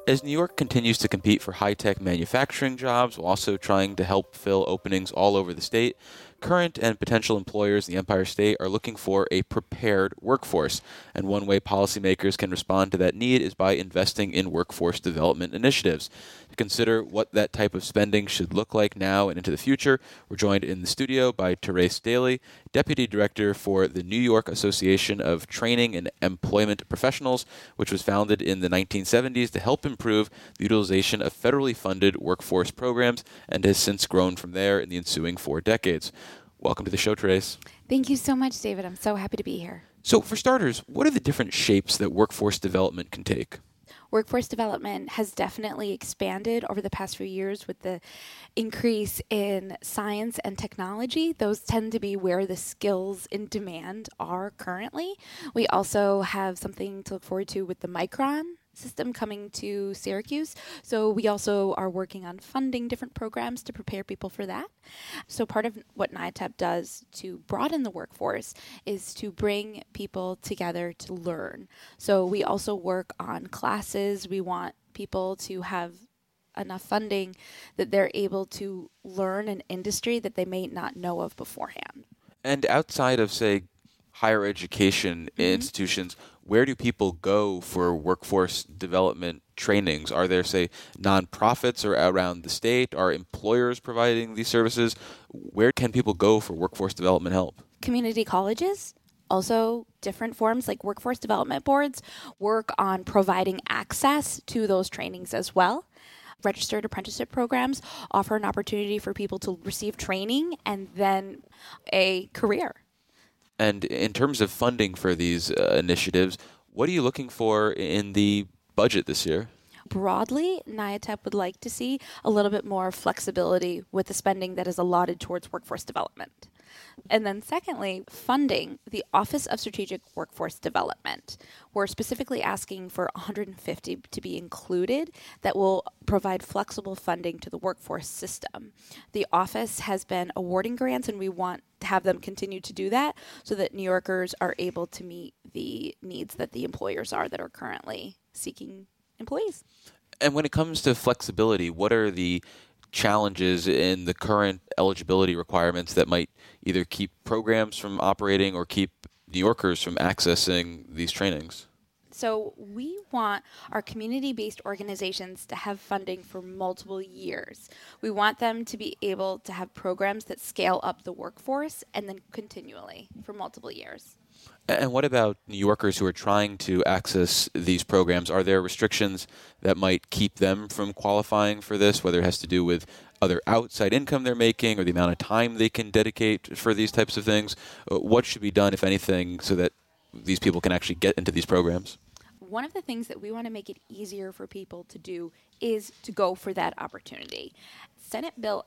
As New York continues to compete for high-tech manufacturing jobs while also trying to help fill openings all over the state, current and potential employers in the Empire State are looking for a prepared workforce. And one way policymakers can respond to that need is by investing in workforce development initiatives. To consider what that type of spending should look like now and into the future, we're joined in the studio by Therese Daly, Deputy Director for the New York Association of Training and Employment Professionals, which was founded in the 1970s to help improve the utilization of federally funded workforce programs and has since grown from there in the ensuing 4 decades. Welcome to the show, Therese. Thank you so much, David. I'm so happy to be here. So for starters, what are the different shapes that workforce development can take? Workforce development has definitely expanded over the past few years with the increase in science and technology. Those tend to be where the skills in demand are currently. We also have something to look forward to with the Micron system coming to Syracuse. So we also are working on funding different programs to prepare people for that. So part of what NIATEP does to broaden the workforce is to bring people together to learn. So we also work on classes. We want people to have enough funding that they're able to learn an industry that they may not know of beforehand. And outside of, say, higher education institutions, where do people go for workforce development trainings? Are there, say, nonprofits or around the state? Are employers providing these services? Where can people go for workforce development help? Community colleges, also different forms like workforce development boards, work on providing access to those trainings as well. Registered apprenticeship programs offer an opportunity for people to receive training and then a career. And in terms of funding for these initiatives, what are you looking for in the budget this year? Broadly, NIATEP would like to see a little bit more flexibility with the spending that is allotted towards workforce development. And then secondly, funding the Office of Strategic Workforce Development. We're specifically asking for $150 to be included that will provide flexible funding to the workforce system. The office has been awarding grants, and we want to have them continue to do that so that New Yorkers are able to meet the needs that the employers are that are currently seeking employees. And when it comes to flexibility, what are the challenges in the current eligibility requirements that might either keep programs from operating or keep New Yorkers from accessing these trainings? So we want our community-based organizations to have funding for multiple years. We want them to be able to have programs that scale up the workforce and then continually for multiple years. And what about New Yorkers who are trying to access these programs? Are there restrictions that might keep them from qualifying for this, whether it has to do with other outside income they're making or the amount of time they can dedicate for these types of things? What should be done, if anything, so that these people can actually get into these programs? One of the things that we want to make it easier for people to do is to go for that opportunity. Senate Bill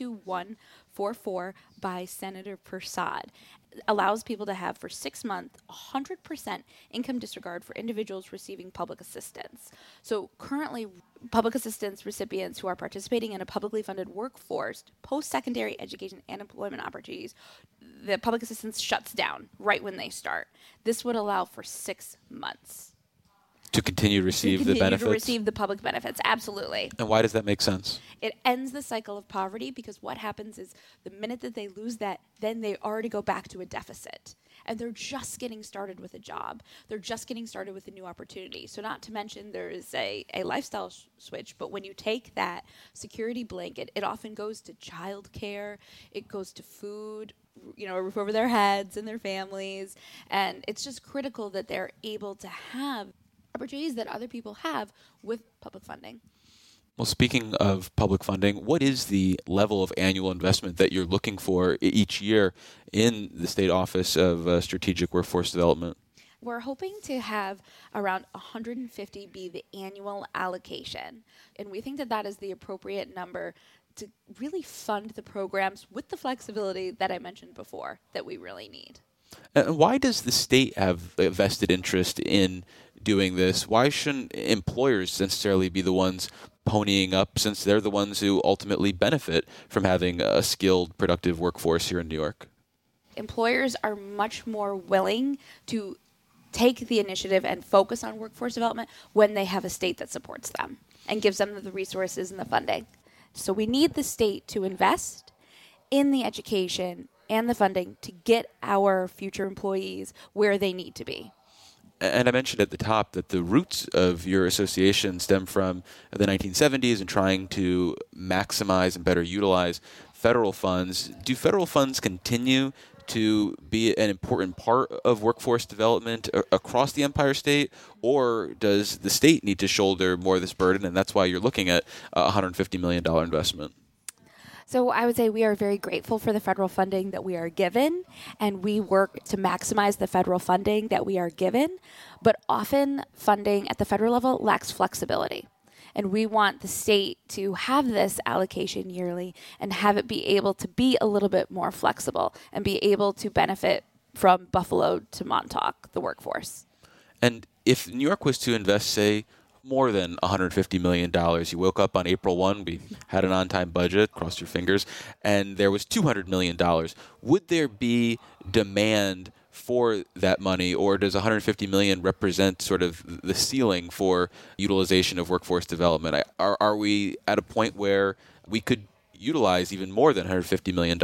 S2144 by Senator Prasad allows people to have for 6 months 100% income disregard for individuals receiving public assistance. So currently, public assistance recipients who are participating in a publicly funded workforce, post-secondary education and employment opportunities, the public assistance shuts down right when they start. This would allow for 6 months. To continue to receive the benefits? To receive the public benefits, absolutely. And why does that make sense? It ends the cycle of poverty because what happens is the minute that they lose that, then they already go back to a deficit. And they're just getting started with a job. They're just getting started with a new opportunity. So not to mention there is a lifestyle switch, but when you take that security blanket, it often goes to childcare, it goes to food, a roof over their heads and their families. And it's just critical that they're able to have opportunities that other people have with public funding. Well, speaking of public funding, what is the level of annual investment that you're looking for each year in the State Office of Strategic Workforce Development? We're hoping to have around $150 be the annual allocation, and we think that that is the appropriate number to really fund the programs with the flexibility that I mentioned before that we really need. And why does the state have a vested interest in doing this? Why shouldn't employers necessarily be the ones ponying up, since they're the ones who ultimately benefit from having a skilled, productive workforce here in New York? Employers are much more willing to take the initiative and focus on workforce development when they have a state that supports them and gives them the resources and the funding. So we need the state to invest in the education and the funding to get our future employees where they need to be. And I mentioned at the top that the roots of your association stem from the 1970s and trying to maximize and better utilize federal funds. Do federal funds continue to be an important part of workforce development across the Empire State, or does the state need to shoulder more of this burden, and that's why you're looking at a $150 million investment? So I would say we are very grateful for the federal funding that we are given, and we work to maximize the federal funding that we are given. But often funding at the federal level lacks flexibility. And we want the state to have this allocation yearly and have it be able to be a little bit more flexible and be able to benefit from Buffalo to Montauk, the workforce. And if New York was to invest, say, more than $150 million. You woke up on April 1, we had an on-time budget, crossed your fingers, and there was $200 million. Would there be demand for that money, or does $150 million represent sort of the ceiling for utilization of workforce development? Are we at a point where we could utilize even more than $150 million?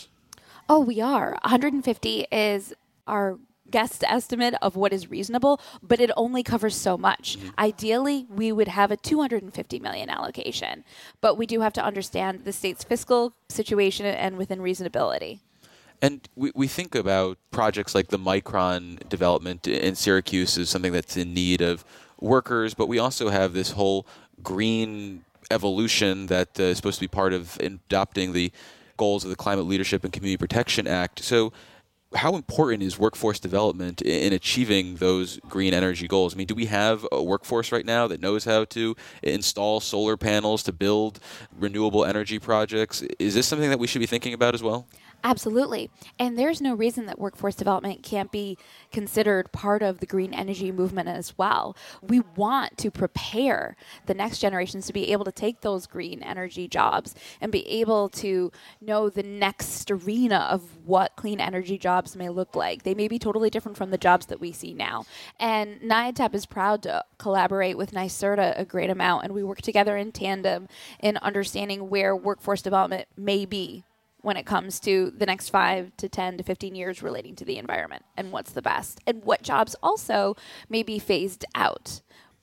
Oh, we are. 150 is our guest estimate of what is reasonable, but it only covers so much. Mm-hmm. Ideally, we would have a $250 million allocation, but we do have to understand the state's fiscal situation and within reasonability. And we think about projects like the Micron development in Syracuse as something that's in need of workers, but we also have this whole green evolution that is supposed to be part of adopting the goals of the Climate Leadership and Community Protection Act. So how important is workforce development in achieving those green energy goals? I mean, do we have a workforce right now that knows how to install solar panels to build renewable energy projects? Is this something that we should be thinking about as well? Absolutely. And there's no reason that workforce development can't be considered part of the green energy movement as well. We want to prepare the next generations to be able to take those green energy jobs and be able to know the next arena of what clean energy jobs may look like. They may be totally different from the jobs that we see now. And NIATEP is proud to collaborate with NYSERDA a great amount, and we work together in tandem in understanding where workforce development may be when it comes to the next 5 to 10 to 15 years relating to the environment and what's the best and what jobs also may be phased out.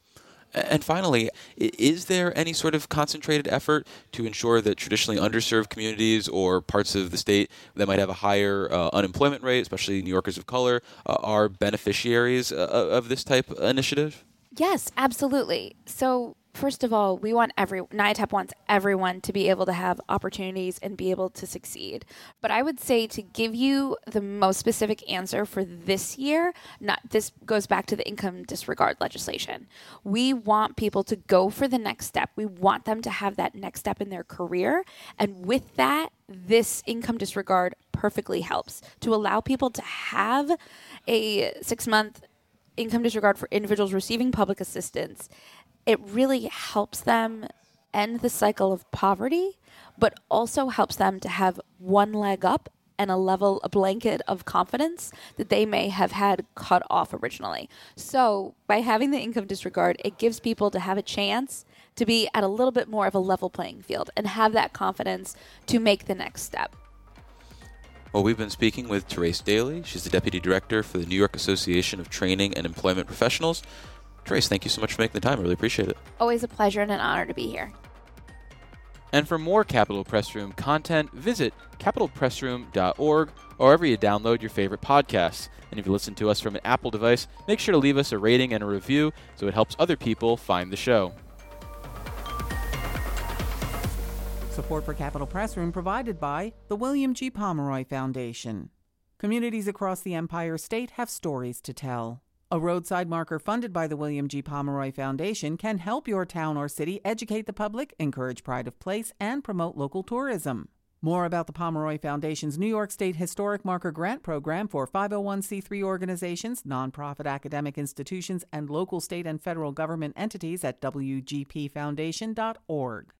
And finally, is there any sort of concentrated effort to ensure that traditionally underserved communities or parts of the state that might have a higher unemployment rate, especially New Yorkers of color, are beneficiaries of this type of initiative? Yes, absolutely. So first of all, NIATEP wants everyone to be able to have opportunities and be able to succeed. But I would say, to give you the most specific answer for this year, this goes back to the income disregard legislation. We want people to go for the next step. We want them to have that next step in their career. And with that, this income disregard perfectly helps to allow people to have a 6-month income disregard for individuals receiving public assistance. It really helps them end the cycle of poverty, but also helps them to have one leg up and a blanket of confidence that they may have had cut off originally. So by having the income disregard, it gives people to have a chance to be at a little bit more of a level playing field and have that confidence to make the next step. Well, we've been speaking with Therese Daly. She's the Deputy Director for the New York Association of Training and Employment Professionals. Therese, thank you so much for making the time. I really appreciate it. Always a pleasure and an honor to be here. And for more Capitol Press Room content, visit capitolpressroom.org or wherever you download your favorite podcasts. And if you listen to us from an Apple device, make sure to leave us a rating and a review so it helps other people find the show. Support for Capitol Press Room provided by the William G. Pomeroy Foundation. Communities across the Empire State have stories to tell. A roadside marker funded by the William G. Pomeroy Foundation can help your town or city educate the public, encourage pride of place, and promote local tourism. More about the Pomeroy Foundation's New York State Historic Marker Grant Program for 501c3 organizations, nonprofit academic institutions, and local, state, and federal government entities at wgpfoundation.org.